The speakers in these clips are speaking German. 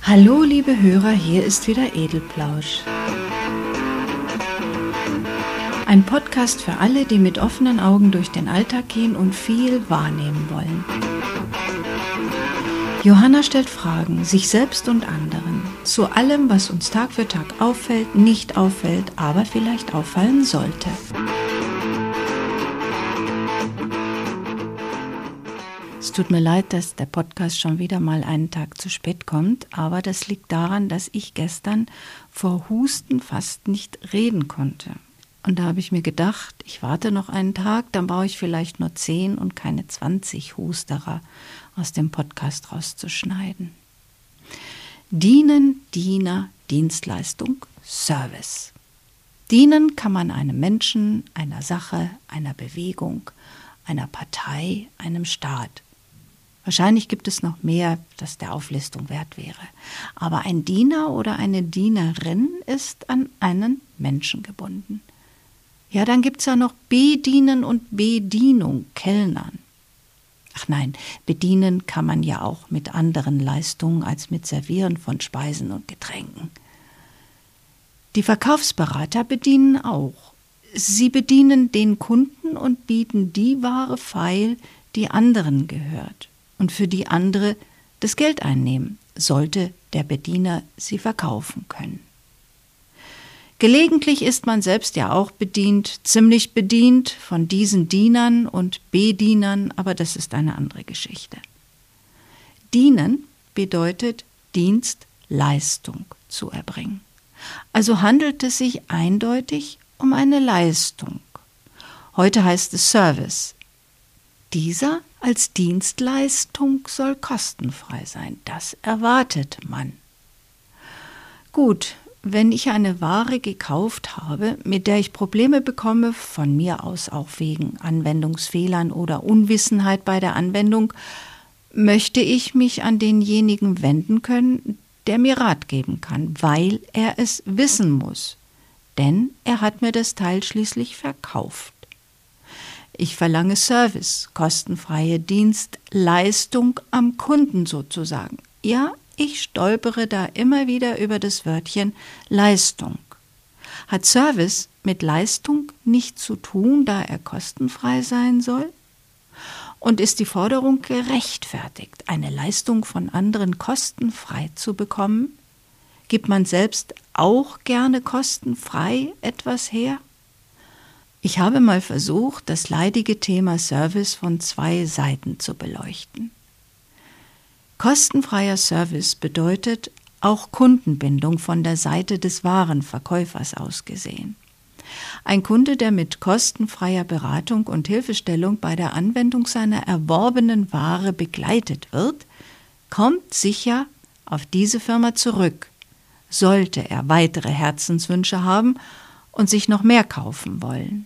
Hallo liebe Hörer, hier ist wieder Edelplausch. Ein Podcast für alle, die mit offenen Augen durch den Alltag gehen und viel wahrnehmen wollen. Johanna stellt Fragen, sich selbst und anderen, zu allem, was uns Tag für Tag auffällt, nicht auffällt, aber vielleicht auffallen sollte. Es tut mir leid, dass der Podcast schon wieder mal einen Tag zu spät kommt, aber das liegt daran, dass ich gestern vor Husten fast nicht reden konnte. Und da habe ich mir gedacht, ich warte noch einen Tag, dann brauche ich vielleicht nur 10 und keine 20 Husterer aus dem Podcast rauszuschneiden. Dienen, Diener, Dienstleistung, Service. Dienen kann man einem Menschen, einer Sache, einer Bewegung, einer Partei, einem Staat. Wahrscheinlich gibt es noch mehr, das der Auflistung wert wäre. Aber ein Diener oder eine Dienerin ist an einen Menschen gebunden. Ja, dann gibt es ja noch Bedienen und Bedienung, Kellnern. Ach nein, bedienen kann man ja auch mit anderen Leistungen als mit Servieren von Speisen und Getränken. Die Verkaufsberater bedienen auch. Sie bedienen den Kunden und bieten die Ware feil, die anderen gehört und für die andere das Geld einnehmen, sollte der Bediener sie verkaufen können. Gelegentlich ist man selbst ja auch bedient, ziemlich bedient von diesen Dienern und Bedienern, aber das ist eine andere Geschichte. Dienen bedeutet Dienstleistung zu erbringen. Also handelt es sich eindeutig um eine Leistung. Heute heißt es Service. Dieser als Dienstleistung soll kostenfrei sein. Das erwartet man. Gut, wenn ich eine Ware gekauft habe, mit der ich Probleme bekomme, von mir aus auch wegen Anwendungsfehlern oder Unwissenheit bei der Anwendung, möchte ich mich an denjenigen wenden können, der mir Rat geben kann, weil er es wissen muss. Denn er hat mir das Teil schließlich verkauft. Ich verlange Service, kostenfreie Dienstleistung am Kunden sozusagen. Ja, ich stolpere da immer wieder über das Wörtchen Leistung. Hat Service mit Leistung nichts zu tun, da er kostenfrei sein soll? Und ist die Forderung gerechtfertigt, eine Leistung von anderen kostenfrei zu bekommen? Gibt man selbst auch gerne kostenfrei etwas her? Ich habe mal versucht, das leidige Thema Service von 2 Seiten zu beleuchten. Kostenfreier Service bedeutet auch Kundenbindung von der Seite des Warenverkäufers aus gesehen. Ein Kunde, der mit kostenfreier Beratung und Hilfestellung bei der Anwendung seiner erworbenen Ware begleitet wird, kommt sicher auf diese Firma zurück, sollte er weitere Herzenswünsche haben und sich noch mehr kaufen wollen.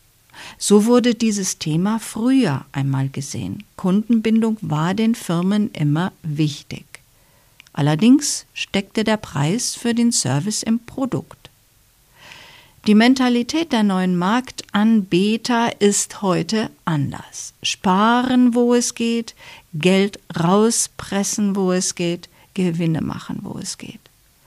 So wurde dieses Thema früher einmal gesehen. Kundenbindung war den Firmen immer wichtig. Allerdings steckte der Preis für den Service im Produkt. Die Mentalität der neuen Marktanbieter ist heute anders. Sparen, wo es geht, Geld rauspressen, wo es geht, Gewinne machen, wo es geht.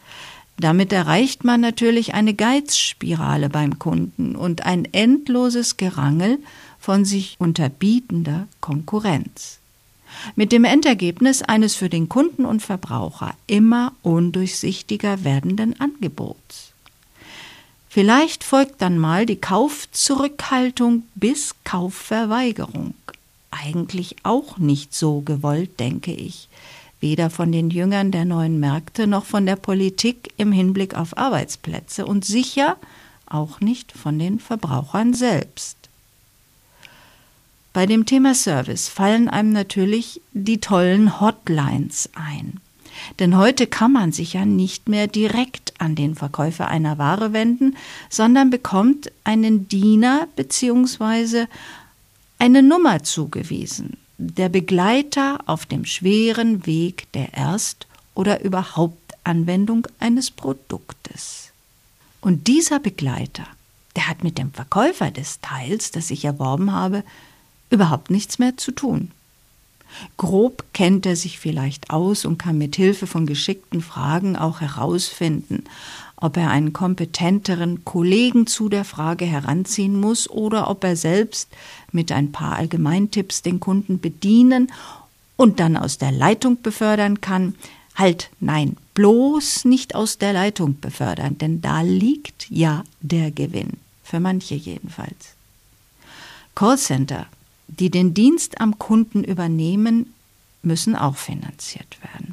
Damit erreicht man natürlich eine Geizspirale beim Kunden und ein endloses Gerangel von sich unterbietender Konkurrenz. Mit dem Endergebnis eines für den Kunden und Verbraucher immer undurchsichtiger werdenden Angebots. Vielleicht folgt dann mal die Kaufzurückhaltung bis Kaufverweigerung. Eigentlich auch nicht so gewollt, denke ich. Weder von den Jüngern der neuen Märkte noch von der Politik im Hinblick auf Arbeitsplätze und sicher auch nicht von den Verbrauchern selbst. Bei dem Thema Service fallen einem natürlich die tollen Hotlines ein. Denn heute kann man sich ja nicht mehr direkt an den Verkäufer einer Ware wenden, sondern bekommt einen Diener bzw. eine Nummer zugewiesen. Der Begleiter auf dem schweren Weg der Erst- oder Überhauptanwendung eines Produktes. Und dieser Begleiter, der hat mit dem Verkäufer des Teils, das ich erworben habe, überhaupt nichts mehr zu tun. Grob kennt er sich vielleicht aus und kann mit Hilfe von geschickten Fragen auch herausfinden, ob er einen kompetenteren Kollegen zu der Frage heranziehen muss oder ob er selbst mit ein paar Allgemeintipps den Kunden bedienen und dann aus der Leitung befördern kann. Halt, nein, bloß nicht aus der Leitung befördern, denn da liegt ja der Gewinn, für manche jedenfalls. Callcenter, die den Dienst am Kunden übernehmen, müssen auch finanziert werden.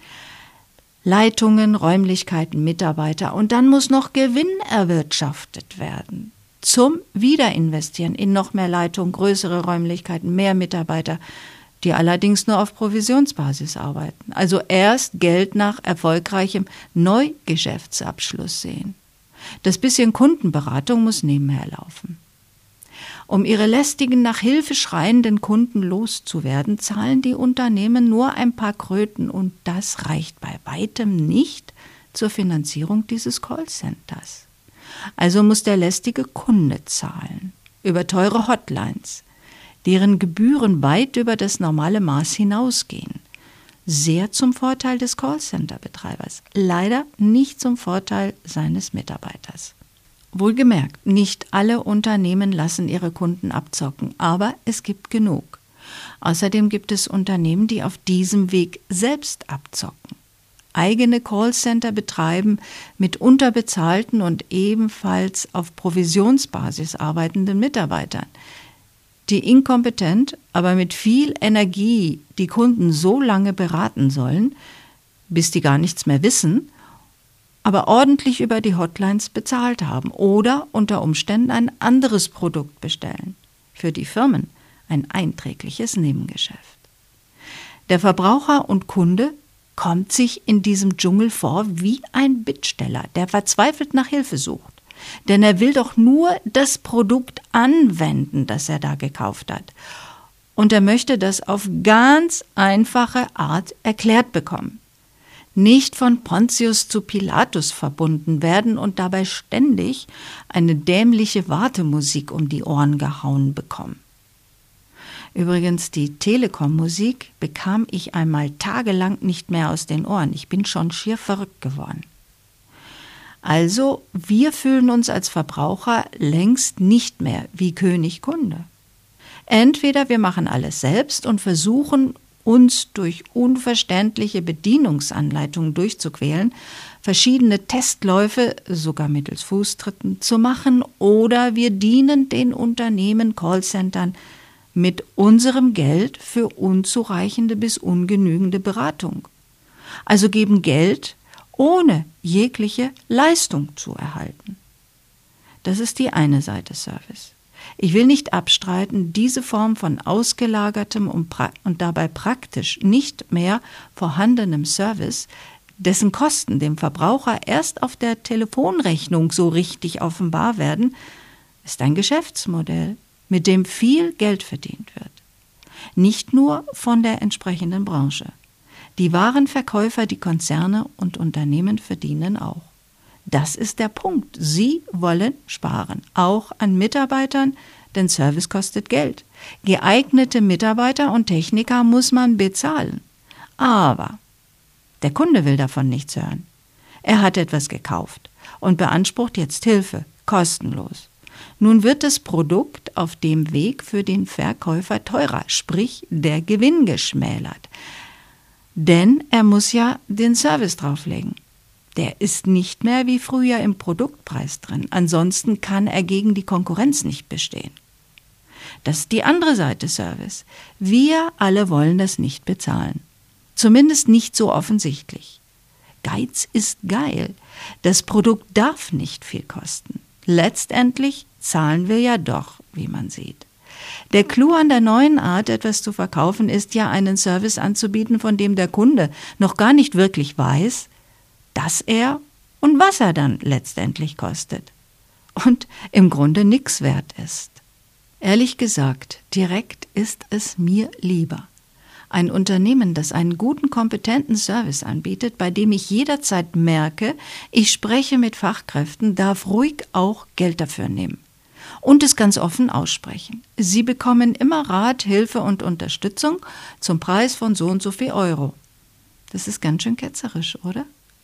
Leitungen, Räumlichkeiten, Mitarbeiter und dann muss noch Gewinn erwirtschaftet werden. Zum Wiederinvestieren in noch mehr Leitung, größere Räumlichkeiten, mehr Mitarbeiter, die allerdings nur auf Provisionsbasis arbeiten. Also erst Geld nach erfolgreichem Neugeschäftsabschluss sehen. Das bisschen Kundenberatung muss nebenher laufen. Um ihre lästigen, nach Hilfe schreienden Kunden loszuwerden, zahlen die Unternehmen nur ein paar Kröten und das reicht bei weitem nicht zur Finanzierung dieses Callcenters. Also muss der lästige Kunde zahlen, über teure Hotlines, deren Gebühren weit über das normale Maß hinausgehen. Sehr zum Vorteil des Callcenter-Betreibers, leider nicht zum Vorteil seines Mitarbeiters. Wohlgemerkt, nicht alle Unternehmen lassen ihre Kunden abzocken, aber es gibt genug. Außerdem gibt es Unternehmen, die auf diesem Weg selbst abzocken. Eigene Callcenter betreiben mit unterbezahlten und ebenfalls auf Provisionsbasis arbeitenden Mitarbeitern, die inkompetent, aber mit viel Energie die Kunden so lange beraten sollen, bis die gar nichts mehr wissen, aber ordentlich über die Hotlines bezahlt haben oder unter Umständen ein anderes Produkt bestellen. Für die Firmen ein einträgliches Nebengeschäft. Der Verbraucher und Kunde kommt sich in diesem Dschungel vor wie ein Bittsteller, der verzweifelt nach Hilfe sucht. Denn er will doch nur das Produkt anwenden, das er da gekauft hat. Und er möchte das auf ganz einfache Art erklärt bekommen. Nicht von Pontius zu Pilatus verbunden werden und dabei ständig eine dämliche Wartemusik um die Ohren gehauen bekommen. Übrigens, die Telekom-Musik bekam ich einmal tagelang nicht mehr aus den Ohren. Ich bin schon schier verrückt geworden. Also, wir fühlen uns als Verbraucher längst nicht mehr wie König Kunde. Entweder wir machen alles selbst und versuchen, uns durch unverständliche Bedienungsanleitungen durchzuquälen, verschiedene Testläufe, sogar mittels Fußtritten, zu machen, oder wir dienen den Unternehmen, Callcentern, mit unserem Geld für unzureichende bis ungenügende Beratung. Also geben Geld, ohne jegliche Leistung zu erhalten. Das ist die eine Seite Service. Ich will nicht abstreiten, diese Form von ausgelagertem und dabei praktisch nicht mehr vorhandenem Service, dessen Kosten dem Verbraucher erst auf der Telefonrechnung so richtig offenbar werden, ist ein Geschäftsmodell, mit dem viel Geld verdient wird. Nicht nur von der entsprechenden Branche. Die Warenverkäufer, die Konzerne und Unternehmen verdienen auch. Das ist der Punkt. Sie wollen sparen, auch an Mitarbeitern, denn Service kostet Geld. Geeignete Mitarbeiter und Techniker muss man bezahlen. Aber der Kunde will davon nichts hören. Er hat etwas gekauft und beansprucht jetzt Hilfe, kostenlos. Nun wird das Produkt auf dem Weg für den Verkäufer teurer, sprich der Gewinn geschmälert. Denn er muss ja den Service drauflegen. Der ist nicht mehr wie früher im Produktpreis drin. Ansonsten kann er gegen die Konkurrenz nicht bestehen. Das ist die andere Seite Service. Wir alle wollen das nicht bezahlen. Zumindest nicht so offensichtlich. Geiz ist geil. Das Produkt darf nicht viel kosten. Letztendlich zahlen wir ja doch, wie man sieht. Der Clou an der neuen Art, etwas zu verkaufen, ist ja, einen Service anzubieten, von dem der Kunde noch gar nicht wirklich weiß, dass er und was er dann letztendlich kostet. Und im Grunde nichts wert ist. Ehrlich gesagt, direkt ist es mir lieber. Ein Unternehmen, das einen guten, kompetenten Service anbietet, bei dem ich jederzeit merke, ich spreche mit Fachkräften, darf ruhig auch Geld dafür nehmen. und es ganz offen aussprechen. Sie bekommen immer Rat, Hilfe und Unterstützung zum Preis von so und so viel Euro. Das ist ganz schön ketzerisch, oder?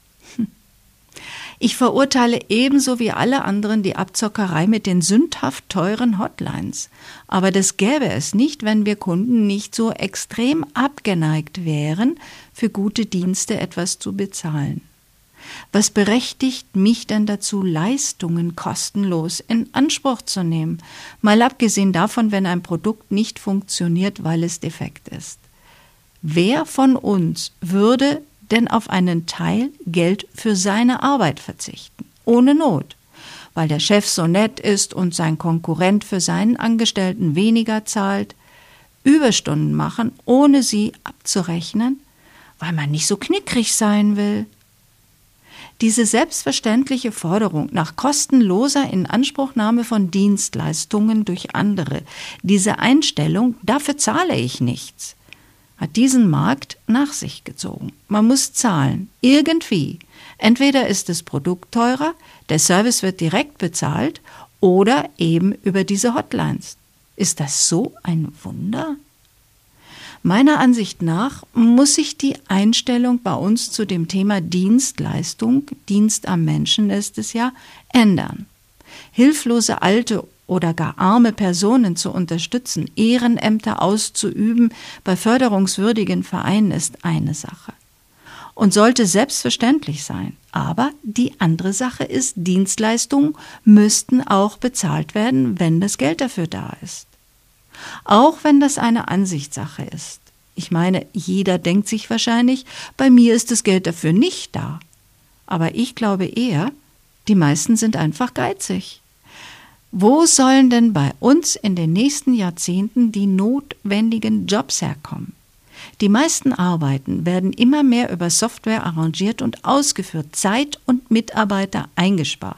Ich verurteile ebenso wie alle anderen die Abzockerei mit den sündhaft teuren Hotlines. Aber das gäbe es nicht, wenn wir Kunden nicht so extrem abgeneigt wären, für gute Dienste etwas zu bezahlen. Was berechtigt mich denn dazu, Leistungen kostenlos in Anspruch zu nehmen? Mal abgesehen davon, wenn ein Produkt nicht funktioniert, weil es defekt ist. Wer von uns würde denn auf einen Teil Geld für seine Arbeit verzichten? Ohne Not. Weil der Chef so nett ist und sein Konkurrent für seinen Angestellten weniger zahlt. Überstunden machen, ohne sie abzurechnen, weil man nicht so knickrig sein will. Diese selbstverständliche Forderung nach kostenloser Inanspruchnahme von Dienstleistungen durch andere, diese Einstellung, dafür zahle ich nichts, hat diesen Markt nach sich gezogen. Man muss zahlen, irgendwie. Entweder ist das Produkt teurer, der Service wird direkt bezahlt oder eben über diese Hotlines. Ist das so ein Wunder? Meiner Ansicht nach muss sich die Einstellung bei uns zu dem Thema Dienstleistung, Dienst am Menschen ist es ja, ändern. Hilflose alte oder gar arme Personen zu unterstützen, Ehrenämter auszuüben bei förderungswürdigen Vereinen ist eine Sache und sollte selbstverständlich sein. Aber die andere Sache ist, Dienstleistungen müssten auch bezahlt werden, wenn das Geld dafür da ist. Auch wenn das eine Ansichtssache ist. Ich meine, jeder denkt sich wahrscheinlich, bei mir ist das Geld dafür nicht da. Aber ich glaube eher, die meisten sind einfach geizig. Wo sollen denn bei uns in den nächsten Jahrzehnten die notwendigen Jobs herkommen? Die meisten Arbeiten werden immer mehr über Software arrangiert und ausgeführt, Zeit und Mitarbeiter eingespart.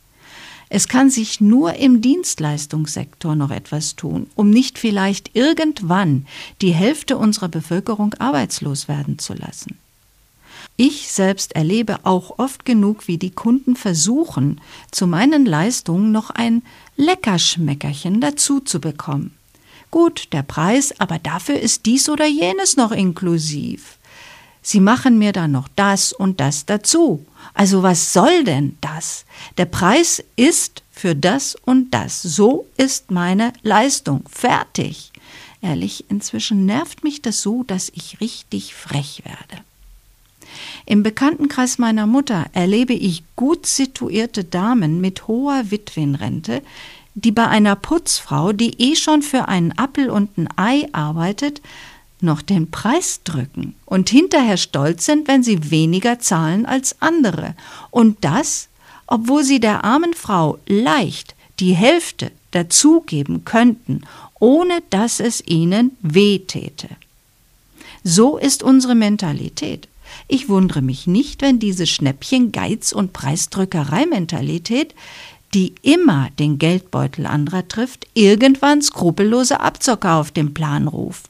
Es kann sich nur im Dienstleistungssektor noch etwas tun, um nicht vielleicht irgendwann die Hälfte unserer Bevölkerung arbeitslos werden zu lassen. Ich selbst erlebe auch oft genug, wie die Kunden versuchen, zu meinen Leistungen noch ein Leckerschmeckerchen dazu zu bekommen. Gut, der Preis, aber dafür ist dies oder jenes noch inklusiv. Sie machen mir dann noch das und das dazu. Also was soll denn das? Der Preis ist für das und das. So ist meine Leistung. Fertig. Ehrlich, inzwischen nervt mich das so, dass ich richtig frech werde. Im Bekanntenkreis meiner Mutter erlebe ich gut situierte Damen mit hoher Witwenrente, die bei einer Putzfrau, die schon für einen Appel und ein Ei arbeitet, noch den Preis drücken und hinterher stolz sind, wenn sie weniger zahlen als andere. Und das, obwohl sie der armen Frau leicht die Hälfte dazugeben könnten, ohne dass es ihnen wehtäte. So ist unsere Mentalität. Ich wundere mich nicht, wenn diese Schnäppchen-, Geiz- und Preisdrückerei-Mentalität, die immer den Geldbeutel anderer trifft, irgendwann skrupellose Abzocker auf den Plan ruft.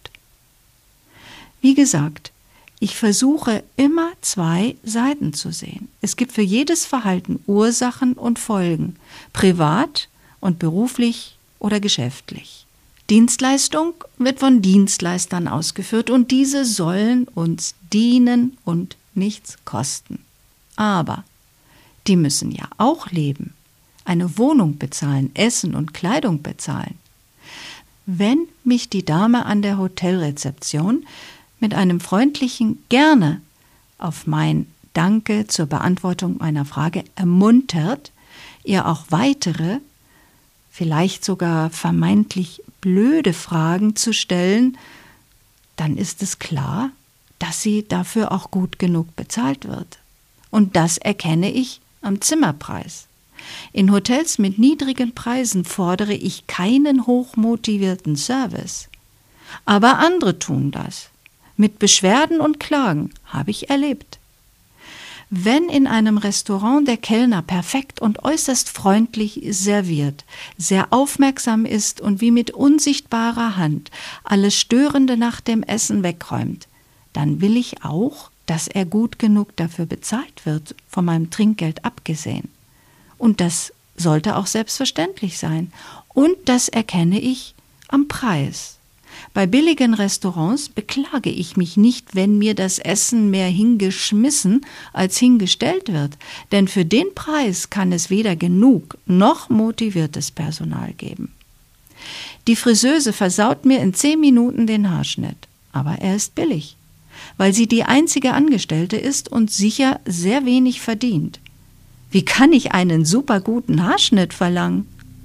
Wie gesagt, ich versuche immer 2 Seiten zu sehen. Es gibt für jedes Verhalten Ursachen und Folgen, privat und beruflich oder geschäftlich. Dienstleistung wird von Dienstleistern ausgeführt und diese sollen uns dienen und nichts kosten. Aber die müssen ja auch leben, eine Wohnung bezahlen, Essen und Kleidung bezahlen. Wenn mich die Dame an der Hotelrezeption mit einem freundlichen Gerne auf mein Danke zur Beantwortung meiner Frage ermuntert, ihr auch weitere, vielleicht sogar vermeintlich blöde Fragen zu stellen, dann ist es klar, dass sie dafür auch gut genug bezahlt wird. Und das erkenne ich am Zimmerpreis. In Hotels mit niedrigen Preisen fordere ich keinen hochmotivierten Service. Aber andere tun das. Mit Beschwerden und Klagen habe ich erlebt. Wenn in einem Restaurant der Kellner perfekt und äußerst freundlich serviert, sehr aufmerksam ist und wie mit unsichtbarer Hand alles Störende nach dem Essen wegräumt, dann will ich auch, dass er gut genug dafür bezahlt wird, von meinem Trinkgeld abgesehen. Und das sollte auch selbstverständlich sein. Und das erkenne ich am Preis. Bei billigen Restaurants beklage ich mich nicht, wenn mir das Essen mehr hingeschmissen als hingestellt wird, denn für den Preis kann es weder genug noch motiviertes Personal geben. Die Friseuse versaut mir in 10 Minuten den Haarschnitt, aber er ist billig, weil sie die einzige Angestellte ist und sicher sehr wenig verdient. Wie kann ich einen super guten Haarschnitt verlangen?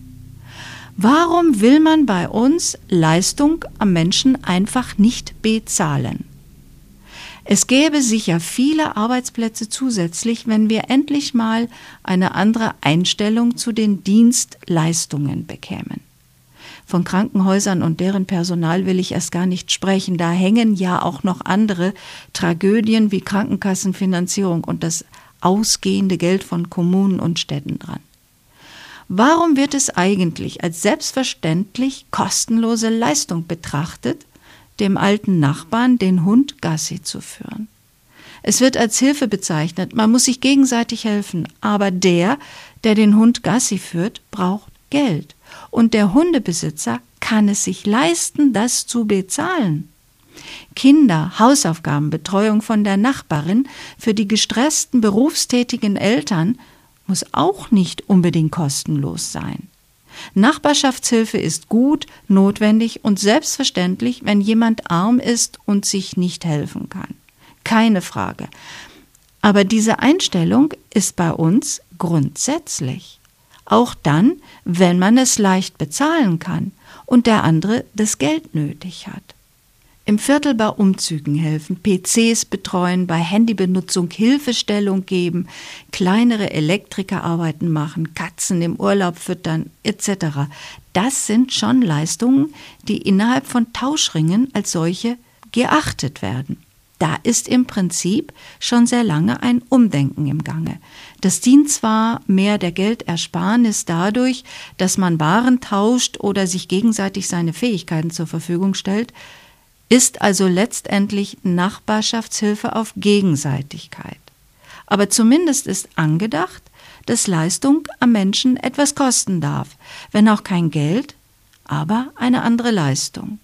Warum will man bei uns Leistung am Menschen einfach nicht bezahlen? Es gäbe sicher viele Arbeitsplätze zusätzlich, wenn wir endlich mal eine andere Einstellung zu den Dienstleistungen bekämen. Von Krankenhäusern und deren Personal will ich erst gar nicht sprechen. Da hängen ja auch noch andere Tragödien wie Krankenkassenfinanzierung und das ausgehende Geld von Kommunen und Städten dran. Warum wird es eigentlich als selbstverständlich kostenlose Leistung betrachtet, dem alten Nachbarn den Hund Gassi zu führen? Es wird als Hilfe bezeichnet, man muss sich gegenseitig helfen, aber der den Hund Gassi führt, braucht Geld. Und der Hundebesitzer kann es sich leisten, das zu bezahlen. Kinder, Hausaufgaben, Betreuung von der Nachbarin für die gestressten berufstätigen Eltern muss auch nicht unbedingt kostenlos sein. Nachbarschaftshilfe ist gut, notwendig und selbstverständlich, wenn jemand arm ist und sich nicht helfen kann. Keine Frage. Aber diese Einstellung ist bei uns grundsätzlich. Auch dann, wenn man es leicht bezahlen kann und der andere das Geld nötig hat. Im Viertel bei Umzügen helfen, PCs betreuen, bei Handybenutzung Hilfestellung geben, kleinere Elektrikerarbeiten machen, Katzen im Urlaub füttern etc. Das sind schon Leistungen, die innerhalb von Tauschringen als solche geachtet werden. Da ist im Prinzip schon sehr lange ein Umdenken im Gange. Das dient zwar mehr der Geldersparnis dadurch, dass man Waren tauscht oder sich gegenseitig seine Fähigkeiten zur Verfügung stellt, ist also letztendlich Nachbarschaftshilfe auf Gegenseitigkeit. Aber zumindest ist angedacht, dass Leistung am Menschen etwas kosten darf, wenn auch kein Geld, aber eine andere Leistung.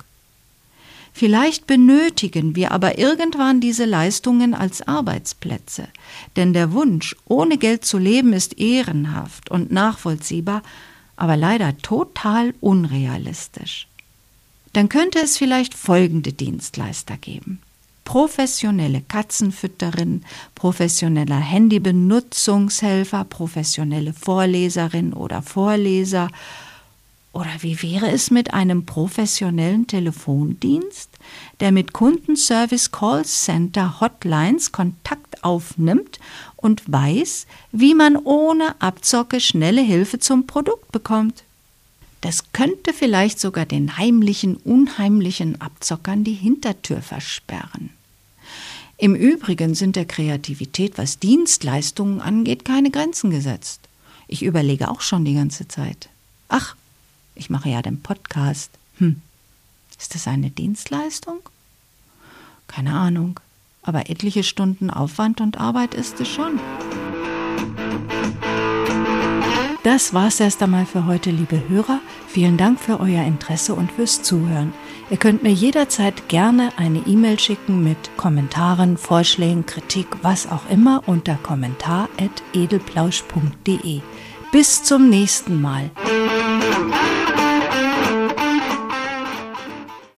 Vielleicht benötigen wir aber irgendwann diese Leistungen als Arbeitsplätze, denn der Wunsch, ohne Geld zu leben, ist ehrenhaft und nachvollziehbar, aber leider total unrealistisch. Dann könnte es vielleicht folgende Dienstleister geben: professionelle Katzenfütterin, professioneller Handybenutzungshelfer, professionelle Vorleserin oder Vorleser. Oder wie wäre es mit einem professionellen Telefondienst, der mit Kundenservice Callcenter Hotlines Kontakt aufnimmt und weiß, wie man ohne Abzocke schnelle Hilfe zum Produkt bekommt? Das könnte vielleicht sogar den heimlichen, unheimlichen Abzockern die Hintertür versperren. Im Übrigen sind der Kreativität, was Dienstleistungen angeht, keine Grenzen gesetzt. Ich überlege auch schon die ganze Zeit. Ach, ich mache ja den Podcast. Ist das eine Dienstleistung? Keine Ahnung, aber etliche Stunden Aufwand und Arbeit ist es schon. Das war's erst einmal für heute, liebe Hörer. Vielen Dank für euer Interesse und fürs Zuhören. Ihr könnt mir jederzeit gerne eine E-Mail schicken mit Kommentaren, Vorschlägen, Kritik, was auch immer unter kommentar@edelplausch.de. Bis zum nächsten Mal.